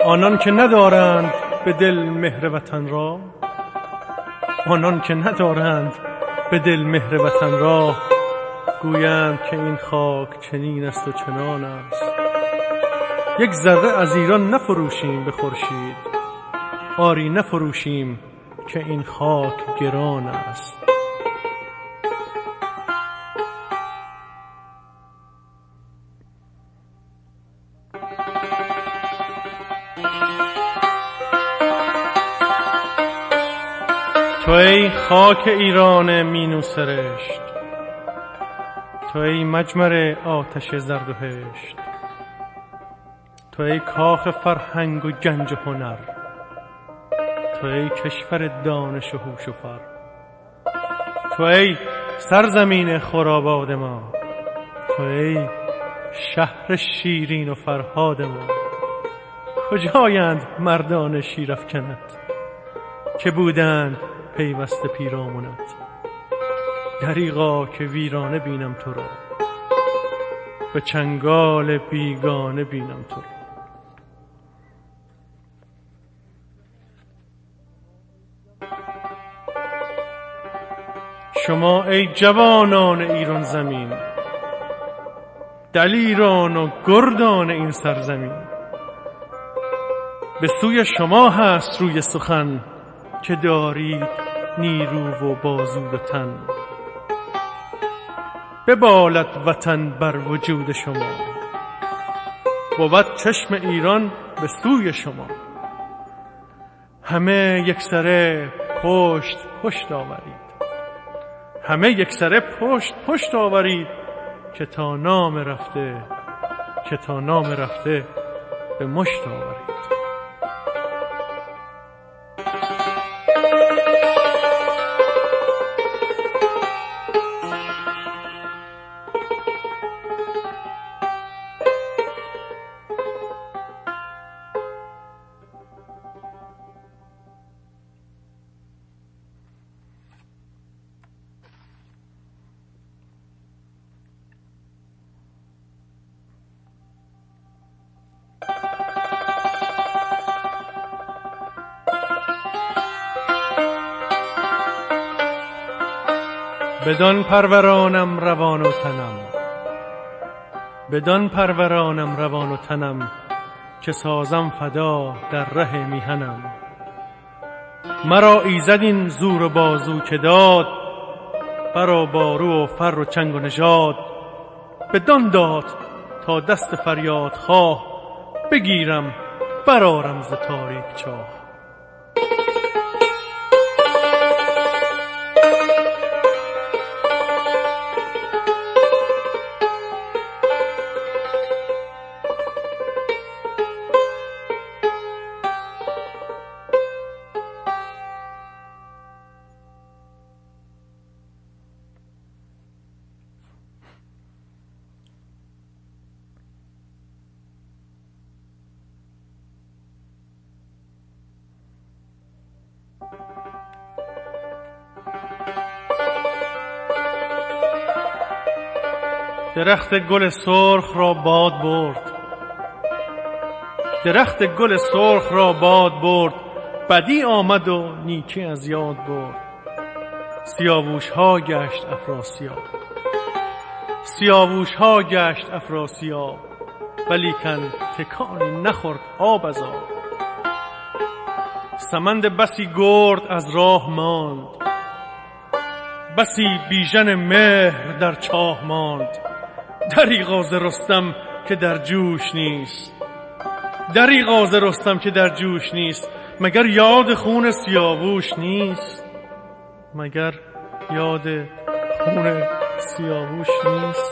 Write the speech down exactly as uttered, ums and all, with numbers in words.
آنان که ندارند به دل مهر وطن را، آنان که ندارند به دل مهر وطن را، گویند که این خاک چنین است و چنان است. یک ذره از ایران نفروشیم به خورشید، آری نفروشیم که این خاک گران است. تو ای خاک ایران مینو سرشت، تو ای مجمر آتش زرد و هشت، تو ای کاخ فرهنگ و گنج و هنر، تو ای کشور دانش و هوش و فر، تو ای سرزمین خراباد ما، تو ای شهر شیرین و فرهاد ما. کجایند مردان شیرافکنت که بودند پیوسته پیرامونت؟ دریغا که ویرانه بینم تو را، به چنگال بیگانه بینم تو را. شما ای جوانان ایران زمین، دلیران و گردان این سرزمین، به سوی شما هست روی سخن که دارید نیرو و بازو و تن. ببالد وطن بر وجود شما، بود چشم ایران به سوی شما. همه یکسره پشت پشت آورید، همه یکسره پشت پشت آورید، که تا نام رفته که تا نام رفته به مشت آورید. بدان پرورانم روان و تنم، بدان پرورانم روان و تنم، که سازم فدا در ره میهنم. مرا ایزد این زور و بازو که داد، برا بارو و فر و چنگ و نژاد. بدان داد تا دست فریاد خواه، بگیرم برارم ز تاریک چاه. درخت گل سرخ را باد برد، درخت گل سرخ را باد برد، بدی آمد و نیکی از یاد برد. سیاووش ها گشت افراسیاب، سیاووش ها گشت افراسیاب، ولیکن تکانی نخورد آب از آب. سمند بسی گرد از راه ماند، بسی بیژن مهر در چاه ماند. دریغا ز رستم که در جوش نیست، دریغا ز رستم که در جوش نیست. مگر یاد خون سیاووش نیست، مگر یاد خون سیاووش نیست.